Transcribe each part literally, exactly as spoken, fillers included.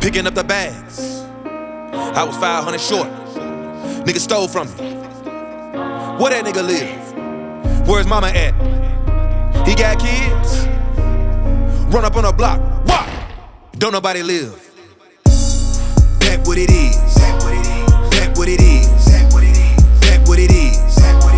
picking up the bags. I was five hundred short. Nigga stole from me. Where that nigga live? Where's mama at? He got kids? Run up on a block. What? Don't nobody live. That what it is. That what it is. That what it is. That what it is. That what it is.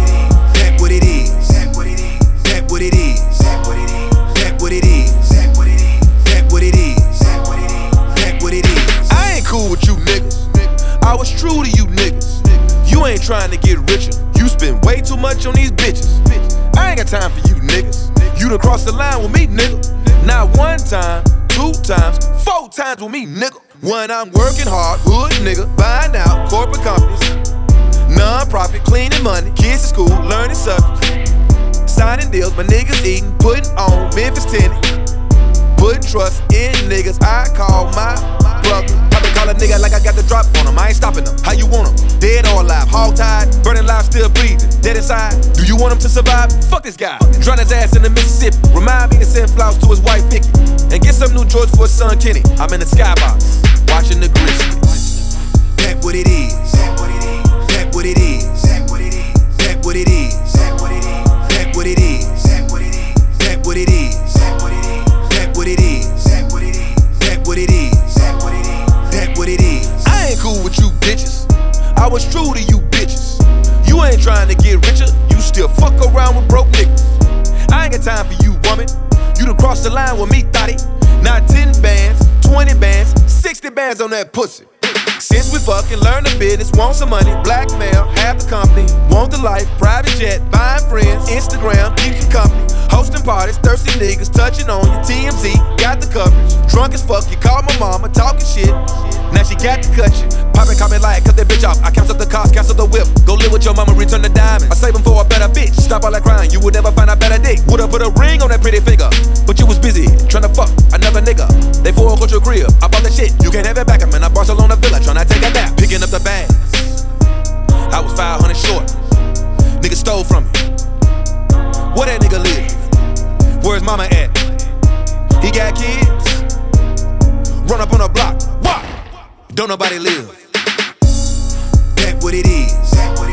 That what it is. That what it is. That what it is. That what it is. That what it is. That what it is. That what it is. That what it is. That what it is. I ain't cool with you niggas. I was true to you niggas. You ain't trying to get richer. You spend way too much on these bitches. I ain't got time for you niggas. You done crossed the line with me, nigga. Not one time, two times, four times with me, nigga. When I'm working hard, hood nigga, buying out corporate companies, non-profit, cleaning money, kids in school, learning subjects, signing deals, my niggas eating, putting on Memphis Tennis, putting trust in niggas I call my brother. I been call a nigga like I got the drop on him, I ain't stopping them. How you want him? Dead or alive? Hog-tied, burning live, still breathing, dead inside. Do you want him to survive? Fuck this guy. Drown his ass in the Mississippi. Remind me to send flowers to his wife Vicky, and get some new George for his son Kenny. I'm in the skybox, watching the Grizzlies. That what it is. That what it is. That what it is. That what it is. That what it is. That what it is. That what it is. That what it is. That what it is. That what it is. That what it is. That what it is. That what it is. That what it is. That what it is. I ain't cool with you bitches. I was true to you bitches. You ain't trying to get richer. You still fuck around with broke niggas. I ain't got time for you, woman. You done crossed the line with me, thotty. Not ten bands, twenty bands, sixty bands on that pussy. Since we fucking learned the business, want some money, blackmail, half the company, want the life, private jet, buying friends, Instagram, keeps you company, hosting parties, thirsty niggas, touching on you, T M Z, got the coverage, drunk as fuck, you call my mama, talking shit, now she got to cut you, poppin' comment like, cut that bitch off, I cancel the cost, cancel the whip, go live with your mama, return the diamond, I save them for a better bitch, stop all that crying, you would never find a better dick, would've put a ring on that pretty finger, but you was busy, tryna fuck another nigga, they foreclosed your crib, I bought that shit, you can't have it back, I'm in a Barcelona villa, tryna take a nap, picking up the bags. I was five hundred short. Nigga stole from me. Where that nigga live? Where's mama at? He got kids? Run up on a block. What? Don't nobody live. That what it is.